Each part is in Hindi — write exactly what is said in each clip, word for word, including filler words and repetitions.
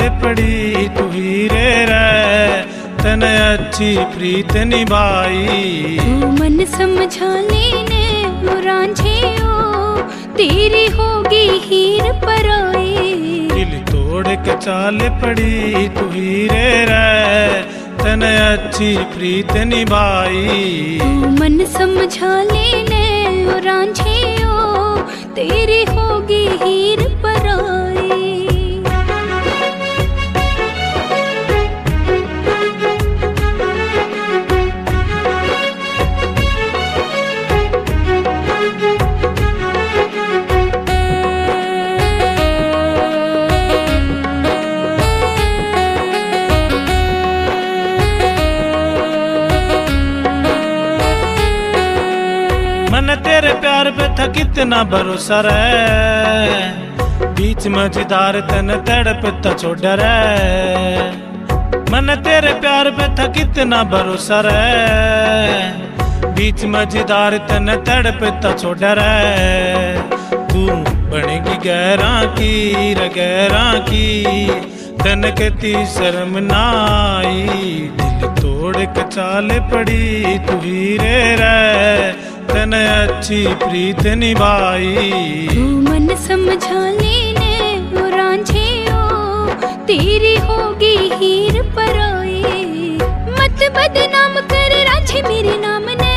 पड़ी तू हीरे रे, तने अच्छी प्रीत निभाई। तू मन समझा लेने वो रांझियो, तेरी होगी हीर पराई। दिल तोड़ के चाल पड़ी तू हीरे रे, तने अच्छी प्रीत निभाई। तू मन समझा लेने वो रांझियो, तेरी होगी हीर पराई। मन तेरे प्यार पे था कितना भरोसा रे, बीच मझधार तन तड़पता छोड़ रे। मन तेरे प्यार पे था कितना भरोसा रे, बीच मझधार तन तड़पता छोड़ रे। तू बनेगी गहरा की रे गहरा की, तन कहती शर्म नाई। दिल तोड़ के चाल पड़ी तू हीरे रे, तने अच्छी प्रीत निभाई। तू मन समझा लेने वो रांझियो, तेरी होगी हीर पराई। मत बदनाम कर रांझे मेरे नाम ने,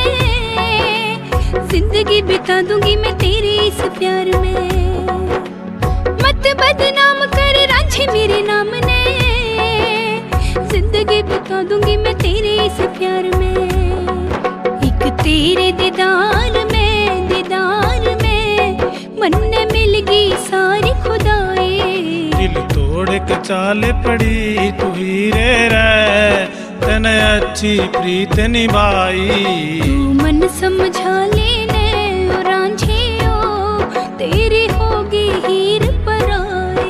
जिंदगी बिता दूंगी मैं तेरे इस प्यार में। मत बदनाम कर रांझे मेरे नाम ने, जिंदगी बिता दूंगी मैं तेरे इस प्यार में। एक तेरे दीदार में दीदार में, मन ने मिल गई सारी खुदाई। दिल तोड़ के चाल पड़ी तू हीरे रे, तने अच्छी प्रीत निभाई। तू मन समझा लेने वो रांझियो, तेरी होगी हीर पराई।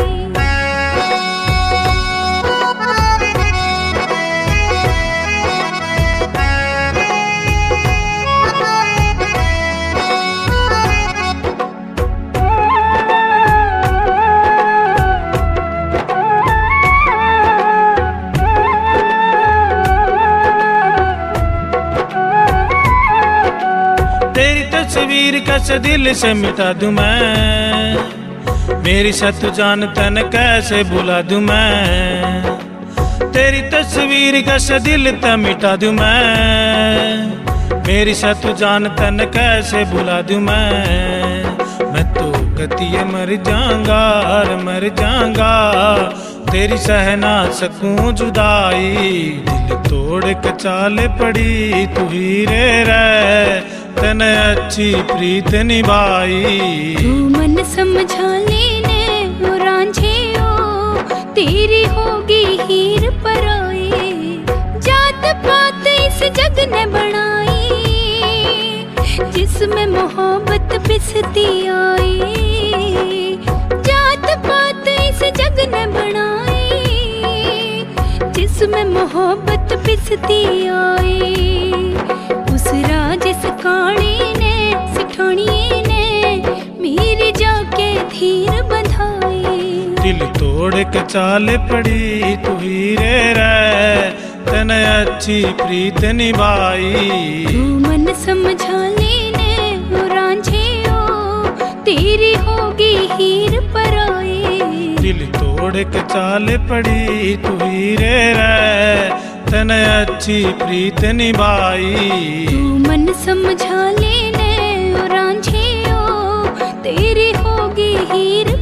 तेरी तस्वीर कैसे दिल से मिटा दूं मैं, मेरी सत जान तन कैसे भुला दूं मैं। तेरी तस्वीर कैसे दिल से मिटा दूं मैं, मेरी सत जान तन कैसे भुला दूं मैं। मैं तो गतिये मर जाऊंगा और मर जाऊंगा, तेरी सह ना सकूं जुदाई। दिल तोड़ के चाल पड़ी तू हीरे रे, तने अच्छी प्रीत निभाई। तू मन समझा लेने वो रांझियो, तेरी होगी हीर पराई। जात पात इस जग ने बनाई, जिसमें मोहब्बत पिसती आई। जात पात इस जग ने बनाई, जिसमें मोहब्बत पिसती आई। उस राजस काणी ने सिठानी ने, मेरी जाके धीर बंधाई। दिल तोड़ के चाल पड़ी तू हीरे रे, तने अच्छी प्रीत निभाई। तू मन समझा लेने वो रांझियो, तेरी होगी हीर पराई। दिल तोड़ के चाल पड़ी तू हीरे रे, तने अच्छी प्रीत निभाई। तू मन समझा लेने वो रांझियो, तेरी होगी हीर